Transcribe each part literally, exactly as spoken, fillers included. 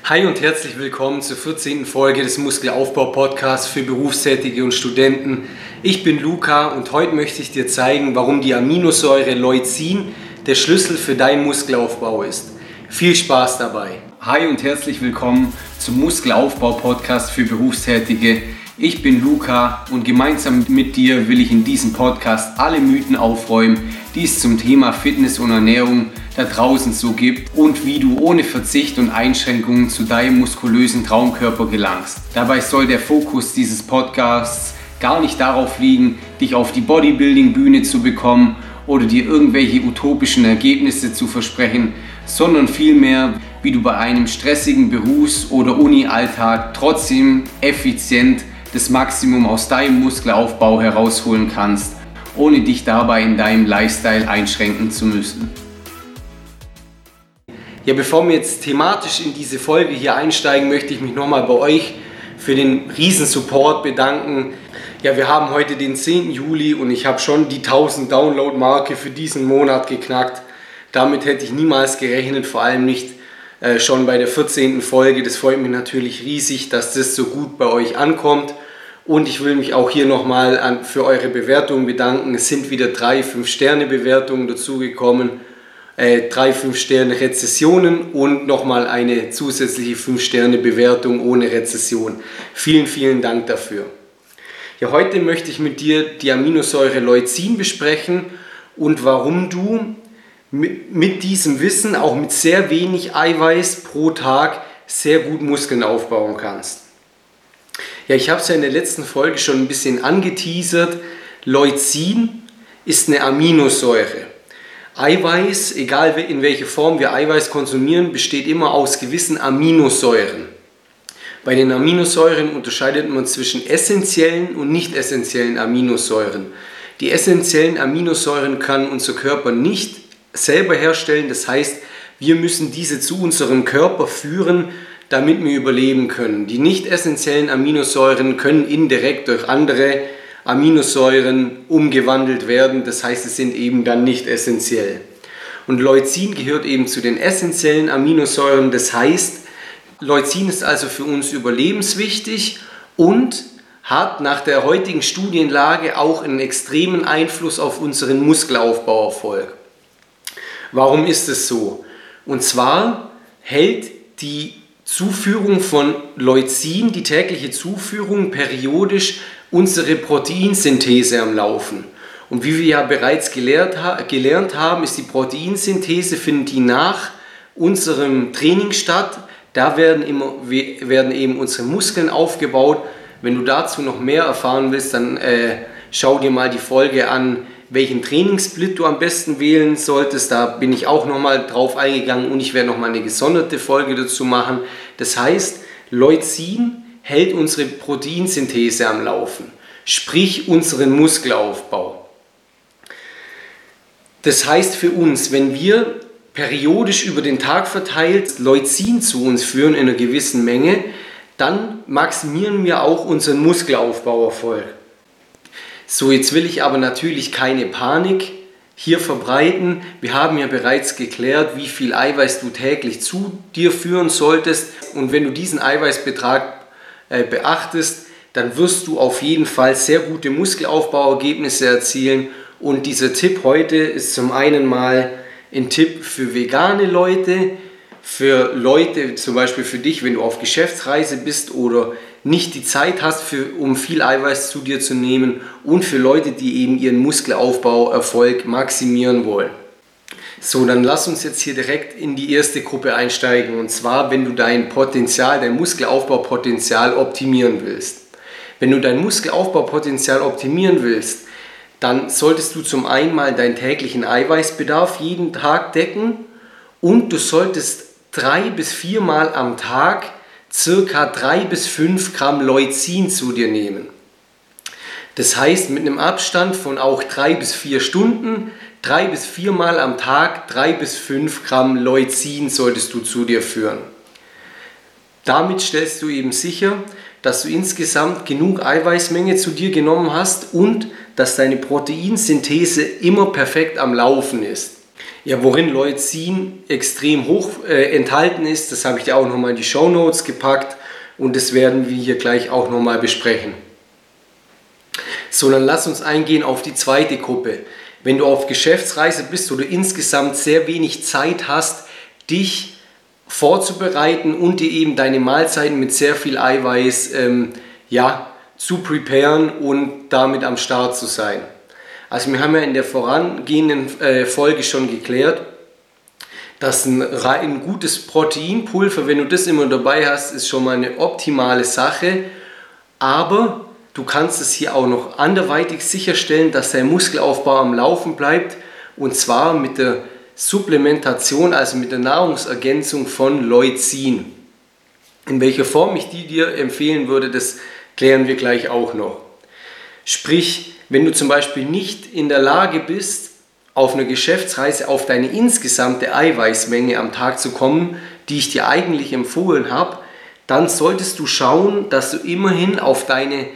Hi und herzlich willkommen zur vierzehnten Folge des Muskelaufbau-Podcasts für Berufstätige und Studenten. Ich bin Luca und heute möchte ich dir zeigen, warum die Aminosäure Leucin der Schlüssel für deinen Muskelaufbau ist. Viel Spaß dabei! Hi und herzlich willkommen zum Muskelaufbau-Podcast für Berufstätige. Ich bin Luca und gemeinsam mit dir will ich in diesem Podcast alle Mythen aufräumen, die es zum Thema Fitness und Ernährung da draußen so gibt und wie du ohne Verzicht und Einschränkungen zu deinem muskulösen Traumkörper gelangst. Dabei soll der Fokus dieses Podcasts gar nicht darauf liegen, dich auf die Bodybuilding-Bühne zu bekommen oder dir irgendwelche utopischen Ergebnisse zu versprechen, sondern vielmehr, wie du bei einem stressigen Berufs- oder Uni-Alltag trotzdem effizient das Maximum aus deinem Muskelaufbau herausholen kannst, ohne dich dabei in deinem Lifestyle einschränken zu müssen. Ja, bevor wir jetzt thematisch in diese Folge hier einsteigen, möchte ich mich nochmal bei euch für den riesen Support bedanken. Ja, wir haben heute den zehnten Juli und ich habe schon die tausend Download-Marke für diesen Monat geknackt. Damit hätte ich niemals gerechnet, vor allem nicht äh, schon bei der vierzehnten Folge. Das freut mich natürlich riesig, dass das so gut bei euch ankommt. Und ich will mich auch hier nochmal für eure Bewertungen bedanken. Es sind wieder drei fünf Sterne Bewertungen dazugekommen. Äh, drei fünf Sterne Rezessionen und nochmal eine zusätzliche fünf Sterne Bewertung ohne Rezession. Vielen, vielen Dank dafür. Ja, heute möchte ich mit dir die Aminosäure Leucin besprechen und warum du mit, mit diesem Wissen, auch mit sehr wenig Eiweiß pro Tag, sehr gut Muskeln aufbauen kannst. Ja, ich habe es ja in der letzten Folge schon ein bisschen angeteasert. Leucin ist eine Aminosäure. Eiweiß, egal in welcher Form wir Eiweiß konsumieren, besteht immer aus gewissen Aminosäuren. Bei den Aminosäuren unterscheidet man zwischen essentiellen und nicht essentiellen Aminosäuren. Die essentiellen Aminosäuren kann unser Körper nicht selber herstellen, das heißt, wir müssen diese zu unserem Körper führen, damit wir überleben können. Die nicht essentiellen Aminosäuren können indirekt durch andere Aminosäuren umgewandelt werden, das heißt, es sind eben dann nicht essentiell. Und Leucin gehört eben zu den essentiellen Aminosäuren, das heißt, Leucin ist also für uns überlebenswichtig und hat nach der heutigen Studienlage auch einen extremen Einfluss auf unseren Muskelaufbauerfolg. Warum ist es so? Und zwar hält die Zuführung von Leucin, die tägliche Zuführung, periodisch unsere Proteinsynthese am Laufen. Und wie wir ja bereits gelehrt, gelernt haben, ist die Proteinsynthese, findet die nach unserem Training statt. Da werden, immer, werden eben unsere Muskeln aufgebaut. Wenn du dazu noch mehr erfahren willst, dann äh, schau dir mal die Folge an, welchen Trainingssplit du am besten wählen solltest. Da bin ich auch nochmal drauf eingegangen und ich werde nochmal eine gesonderte Folge dazu machen. Das heißt, Leucin hält unsere Proteinsynthese am Laufen, sprich unseren Muskelaufbau. Das heißt für uns, wenn wir periodisch über den Tag verteilt Leucin zu uns führen in einer gewissen Menge, dann maximieren wir auch unseren Muskelaufbauerfolg. So, jetzt will ich aber natürlich keine Panik hier verbreiten. Wir haben ja bereits geklärt, wie viel Eiweiß du täglich zu dir führen solltest. Und wenn du diesen Eiweißbetrag äh, beachtest, dann wirst du auf jeden Fall sehr gute Muskelaufbauergebnisse erzielen. Und dieser Tipp heute ist zum einen mal ein Tipp für vegane Leute, für Leute, zum Beispiel für dich, wenn du auf Geschäftsreise bist oder nicht die Zeit hast, für, um viel Eiweiß zu dir zu nehmen, und für Leute, die eben ihren Muskelaufbauerfolg maximieren wollen. So, dann lass uns jetzt hier direkt in die erste Gruppe einsteigen, und zwar, wenn du dein Potenzial, dein Muskelaufbaupotenzial optimieren willst. Wenn du dein Muskelaufbaupotenzial optimieren willst, dann solltest du zum einen mal deinen täglichen Eiweißbedarf jeden Tag decken und du solltest drei bis viermal am Tag circa drei bis fünf Gramm Leucin zu dir nehmen. Das heißt, mit einem Abstand von auch drei bis vier Stunden, drei bis viermal am Tag, drei bis fünf Gramm Leucin solltest du zu dir führen. Damit stellst du eben sicher, dass du insgesamt genug Eiweißmenge zu dir genommen hast und dass deine Proteinsynthese immer perfekt am Laufen ist. Ja, worin Leucin extrem hoch äh, enthalten ist, das habe ich dir auch nochmal in die Shownotes gepackt und das werden wir hier gleich auch nochmal besprechen. So, dann lass uns eingehen auf die zweite Gruppe. Wenn du auf Geschäftsreise bist oder insgesamt sehr wenig Zeit hast, dich vorzubereiten und dir eben deine Mahlzeiten mit sehr viel Eiweiß ähm, ja, zu preparen und damit am Start zu sein. Also wir haben ja in der vorangehenden äh, Folge schon geklärt, dass ein, ein gutes Proteinpulver, wenn du das immer dabei hast, ist schon mal eine optimale Sache. Aber du kannst es hier auch noch anderweitig sicherstellen, dass dein Muskelaufbau am Laufen bleibt. Und zwar mit der Supplementation, also mit der Nahrungsergänzung von Leucin. In welcher Form ich die dir empfehlen würde, das klären wir gleich auch noch. Sprich, wenn du zum Beispiel nicht in der Lage bist, auf einer Geschäftsreise auf deine insgesamte Eiweißmenge am Tag zu kommen, die ich dir eigentlich empfohlen habe, dann solltest du schauen, dass du immerhin auf deine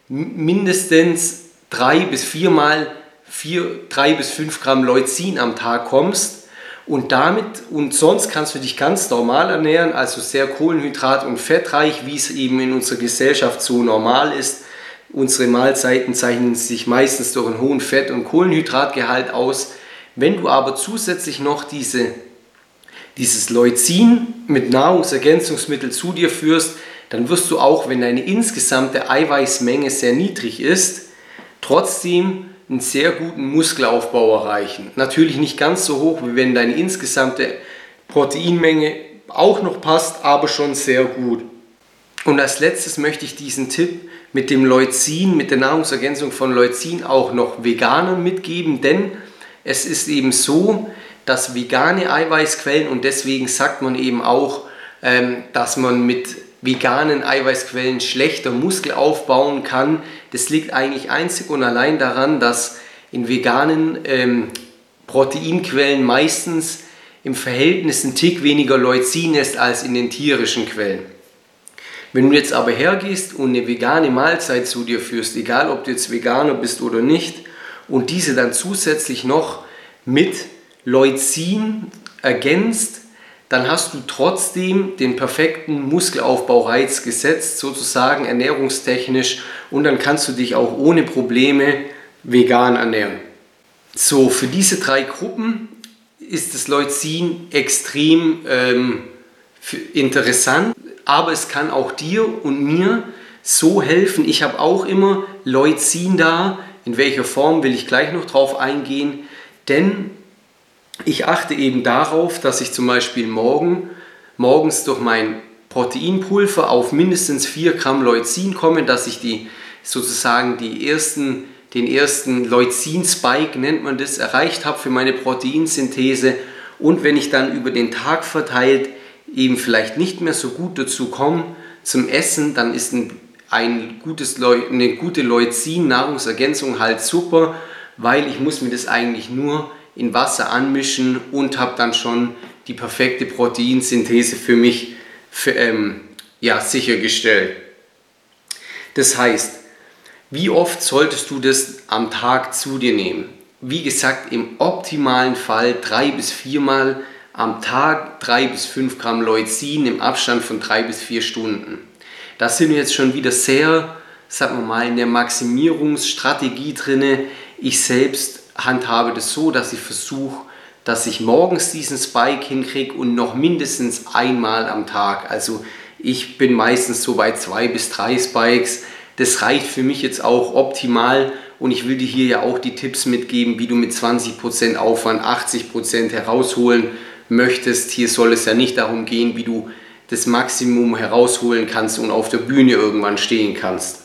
mindestens drei bis viermal vier, drei bis fünf Gramm Leucin am Tag kommst und damit und sonst kannst du dich ganz normal ernähren, also sehr kohlenhydrat- und fettreich, wie es eben in unserer Gesellschaft so normal ist. Unsere Mahlzeiten zeichnen sich meistens durch einen hohen Fett- und Kohlenhydratgehalt aus. Wenn du aber zusätzlich noch diese, dieses Leucin mit Nahrungsergänzungsmitteln zu dir führst, dann wirst du auch, wenn deine insgesamte Eiweißmenge sehr niedrig ist, trotzdem einen sehr guten Muskelaufbau erreichen. Natürlich nicht ganz so hoch, wie wenn deine insgesamte Proteinmenge auch noch passt, aber schon sehr gut. Und als letztes möchte ich diesen Tipp mit dem Leucin, mit der Nahrungsergänzung von Leucin auch noch Veganern mitgeben, denn es ist eben so, dass vegane Eiweißquellen, und deswegen sagt man eben auch, ähm, dass man mit veganen Eiweißquellen schlechter Muskel aufbauen kann. Das liegt eigentlich einzig und allein daran, dass in veganen ähm, Proteinquellen meistens im Verhältnis ein Tick weniger Leucin ist als in den tierischen Quellen. Wenn du jetzt aber hergehst und eine vegane Mahlzeit zu dir führst, egal ob du jetzt Veganer bist oder nicht, und diese dann zusätzlich noch mit Leucin ergänzt, dann hast du trotzdem den perfekten Muskelaufbaureiz gesetzt, sozusagen ernährungstechnisch, und dann kannst du dich auch ohne Probleme vegan ernähren. So, für diese drei Gruppen ist das Leucin extrem ähm, interessant. Aber es kann auch dir und mir so helfen. Ich habe auch immer Leucin da. In welcher Form will ich gleich noch drauf eingehen. Denn ich achte eben darauf, dass ich zum Beispiel morgen, morgens durch mein Proteinpulver auf mindestens vier Gramm Leucin komme, dass ich die sozusagen die ersten, den ersten Leucin-Spike, nennt man das, erreicht habe für meine Proteinsynthese. Und wenn ich dann über den Tag verteilt eben vielleicht nicht mehr so gut dazu komme zum Essen, dann ist ein, ein gutes Leu- eine gute Leucin-Nahrungsergänzung halt super, weil ich muss mir das eigentlich nur in Wasser anmischen und habe dann schon die perfekte Proteinsynthese für mich für, ähm, ja, sichergestellt. Das heißt, wie oft solltest du das am Tag zu dir nehmen? Wie gesagt, im optimalen Fall drei bis viermal am Tag drei bis fünf Gramm Leucin im Abstand von drei bis vier Stunden. Da sind wir jetzt schon wieder sehr, sagen wir mal, in der Maximierungsstrategie drin. Ich selbst handhabe das so, dass ich versuche, dass ich morgens diesen Spike hinkriege und noch mindestens einmal am Tag. Also ich bin meistens so bei zwei bis drei Spikes. Das reicht für mich jetzt auch optimal. Und ich will dir hier ja auch die Tipps mitgeben, wie du mit zwanzig Prozent Aufwand achtzig Prozent herausholen möchtest. Hier soll es ja nicht darum gehen, wie du das Maximum herausholen kannst und auf der Bühne irgendwann stehen kannst.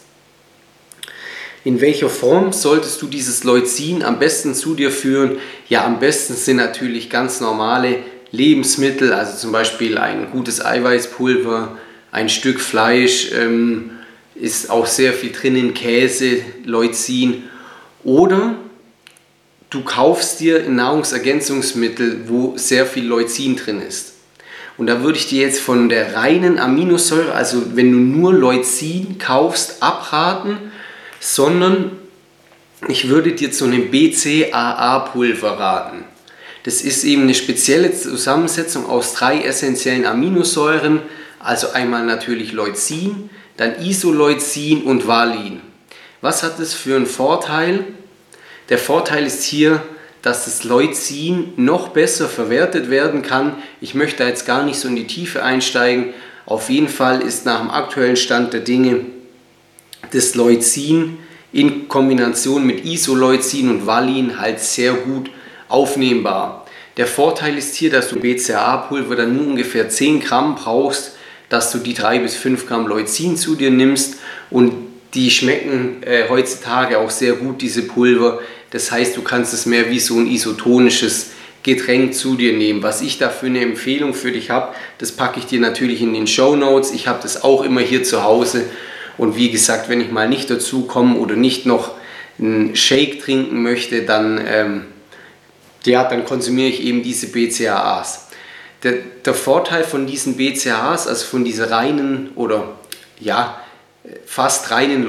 In welcher Form solltest du dieses Leucin am besten zu dir führen? Ja, am besten sind natürlich ganz normale Lebensmittel, also zum Beispiel ein gutes Eiweißpulver, ein Stück Fleisch, ähm, ist auch sehr viel drin in Käse, Leucin. Oder du kaufst dir ein Nahrungsergänzungsmittel, wo sehr viel Leucin drin ist. Und da würde ich dir jetzt von der reinen Aminosäure, also wenn du nur Leucin kaufst, abraten, sondern ich würde dir zu einem B C A A Pulver raten. Das ist eben eine spezielle Zusammensetzung aus drei essentiellen Aminosäuren, also einmal natürlich Leucin, dann Isoleucin und Valin. Was hat das für einen Vorteil? Der Vorteil ist hier, dass das Leucin noch besser verwertet werden kann. Ich möchte jetzt gar nicht so in die Tiefe einsteigen. Auf jeden Fall ist nach dem aktuellen Stand der Dinge das Leucin in Kombination mit Isoleucin und Valin halt sehr gut aufnehmbar. Der Vorteil ist hier, dass du B C A A-Pulver dann nur ungefähr zehn Gramm brauchst, dass du die drei bis fünf Gramm Leucin zu dir nimmst, und die schmecken äh, heutzutage auch sehr gut, diese Pulver. Das heißt, du kannst es mehr wie so ein isotonisches Getränk zu dir nehmen. Was ich da für eine Empfehlung für dich habe, das packe ich dir natürlich in den Shownotes. Ich habe das auch immer hier zu Hause, und wie gesagt, wenn ich mal nicht dazu komme oder nicht noch einen Shake trinken möchte, dann, ähm, ja, dann konsumiere ich eben diese B C A As. Der, der Vorteil von diesen B C A As, also von dieser reinen oder ja, fast reinen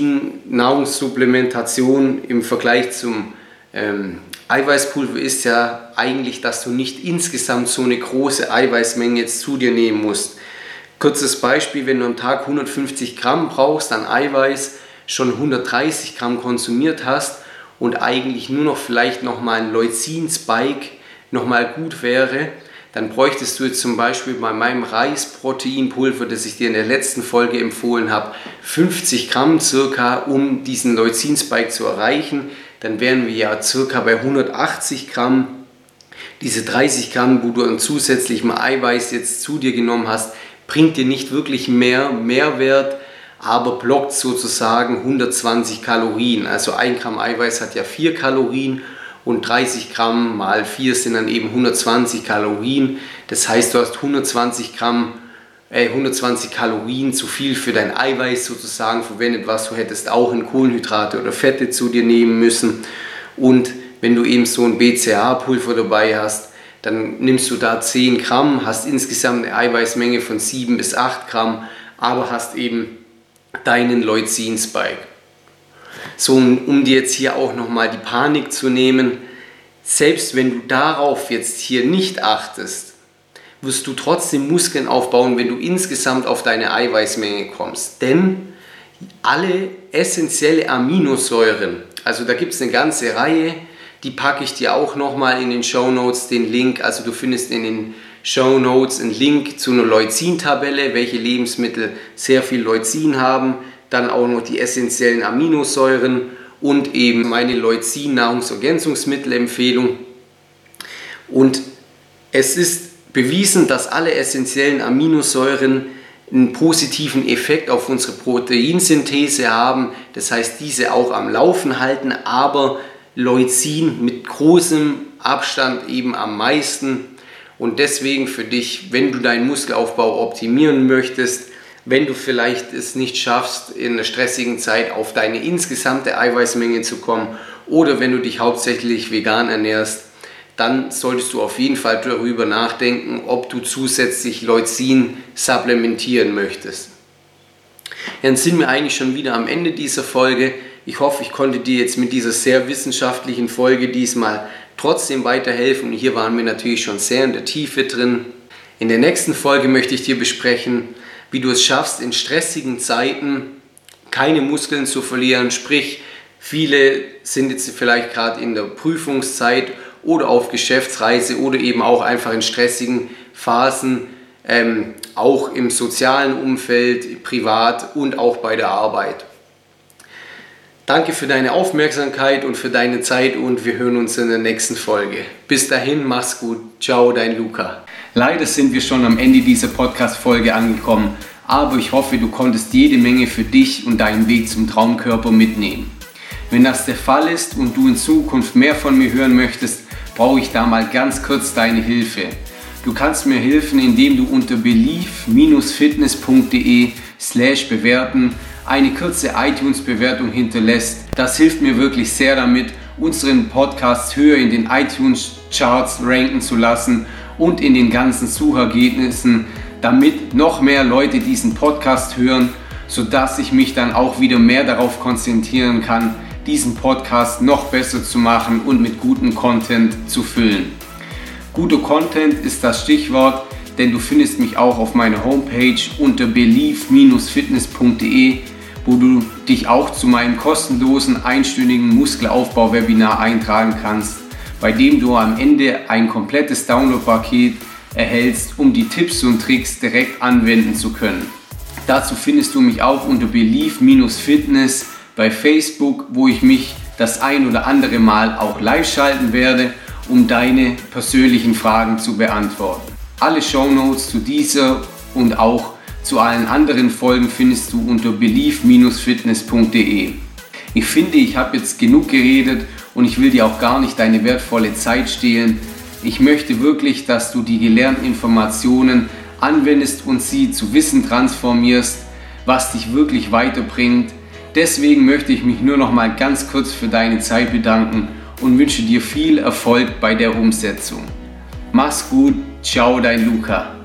Leucin-Nahrungssupplementation im Vergleich zum ähm, Eiweißpulver, ist ja eigentlich, dass du nicht insgesamt so eine große Eiweißmenge jetzt zu dir nehmen musst. Kurzes Beispiel: Wenn du am Tag hundertfünfzig Gramm brauchst an Eiweiß, schon hundertdreißig Gramm konsumiert hast und eigentlich nur noch vielleicht nochmal ein Leucin-Spike nochmal gut wäre, dann bräuchtest du jetzt zum Beispiel bei meinem Reisproteinpulver, das ich dir in der letzten Folge empfohlen habe, fünfzig Gramm circa, um diesen Leucin-Spike zu erreichen. Dann wären wir ja circa bei hundertachtzig Gramm. Diese dreißig Gramm, wo du an zusätzlichem Eiweiß jetzt zu dir genommen hast, bringt dir nicht wirklich mehr Mehrwert, aber blockt sozusagen hundertzwanzig Kalorien. Also ein Gramm Eiweiß hat ja vier Kalorien. Und dreißig Gramm mal vier sind dann eben hundertzwanzig Kalorien. Das heißt, du hast hundertzwanzig Gramm, äh, hundertzwanzig Kalorien zu viel für dein Eiweiß sozusagen verwendet, was du hättest auch in Kohlenhydrate oder Fette zu dir nehmen müssen. Und wenn du eben so ein B C A A-Pulver dabei hast, dann nimmst du da zehn Gramm, hast insgesamt eine Eiweißmenge von sieben bis acht Gramm, aber hast eben deinen Leucin-Spike. So, um dir jetzt hier auch nochmal die Panik zu nehmen, selbst wenn du darauf jetzt hier nicht achtest, wirst du trotzdem Muskeln aufbauen, wenn du insgesamt auf deine Eiweißmenge kommst. Denn alle essentielle Aminosäuren, also da gibt es eine ganze Reihe, die packe ich dir auch nochmal in den Shownotes, den Link. Also du findest in den Shownotes einen Link zu einer Leucin-Tabelle, welche Lebensmittel sehr viel Leucin haben. Dann auch noch die essentiellen Aminosäuren und eben meine Leucin-Nahrungsergänzungsmittelempfehlung. Und es ist bewiesen, dass alle essentiellen Aminosäuren einen positiven Effekt auf unsere Proteinsynthese haben. Das heißt, diese auch am Laufen halten, aber Leucin mit großem Abstand eben am meisten. Und deswegen für dich, wenn du deinen Muskelaufbau optimieren möchtest, wenn du vielleicht es nicht schaffst, in einer stressigen Zeit auf deine insgesamte Eiweißmenge zu kommen, oder wenn du dich hauptsächlich vegan ernährst, dann solltest du auf jeden Fall darüber nachdenken, ob du zusätzlich Leucin supplementieren möchtest. Dann sind wir eigentlich schon wieder am Ende dieser Folge. Ich hoffe, ich konnte dir jetzt mit dieser sehr wissenschaftlichen Folge diesmal trotzdem weiterhelfen. Hier waren wir natürlich schon sehr in der Tiefe drin. In der nächsten Folge möchte ich dir besprechen, wie du es schaffst, in stressigen Zeiten keine Muskeln zu verlieren. Sprich, viele sind jetzt vielleicht gerade in der Prüfungszeit oder auf Geschäftsreise oder eben auch einfach in stressigen Phasen, ähm, auch im sozialen Umfeld, privat und auch bei der Arbeit. Danke für deine Aufmerksamkeit und für deine Zeit, und wir hören uns in der nächsten Folge. Bis dahin, mach's gut. Ciao, dein Luca. Leider sind wir schon am Ende dieser Podcast-Folge angekommen, aber ich hoffe, du konntest jede Menge für dich und deinen Weg zum Traumkörper mitnehmen. Wenn das der Fall ist und du in Zukunft mehr von mir hören möchtest, brauche ich da mal ganz kurz deine Hilfe. Du kannst mir helfen, indem du unter belief fitness punkt de slash bewerten eine kurze iTunes-Bewertung hinterlässt. Das hilft mir wirklich sehr damit, unseren Podcast höher in den iTunes-Charts ranken zu lassen und in den ganzen Suchergebnissen, damit noch mehr Leute diesen Podcast hören, sodass ich mich dann auch wieder mehr darauf konzentrieren kann, diesen Podcast noch besser zu machen und mit gutem Content zu füllen. Guter Content ist das Stichwort, denn du findest mich auch auf meiner Homepage unter believe Bindestrich fitness punkt de, wo du dich auch zu meinem kostenlosen einstündigen Muskelaufbau-Webinar eintragen kannst, bei dem du am Ende ein komplettes Download-Paket erhältst, um die Tipps und Tricks direkt anwenden zu können. Dazu findest du mich auch unter believe Bindestrich fitness bei Facebook, wo ich mich das ein oder andere Mal auch live schalten werde, um deine persönlichen Fragen zu beantworten. Alle Shownotes zu dieser und auch zu allen anderen Folgen findest du unter believe Bindestrich fitness punkt de. Ich finde, ich habe jetzt genug geredet und ich will dir auch gar nicht deine wertvolle Zeit stehlen. Ich möchte wirklich, dass du die gelernten Informationen anwendest und sie zu Wissen transformierst, was dich wirklich weiterbringt. Deswegen möchte ich mich nur noch mal ganz kurz für deine Zeit bedanken und wünsche dir viel Erfolg bei der Umsetzung. Mach's gut, ciao, dein Luca.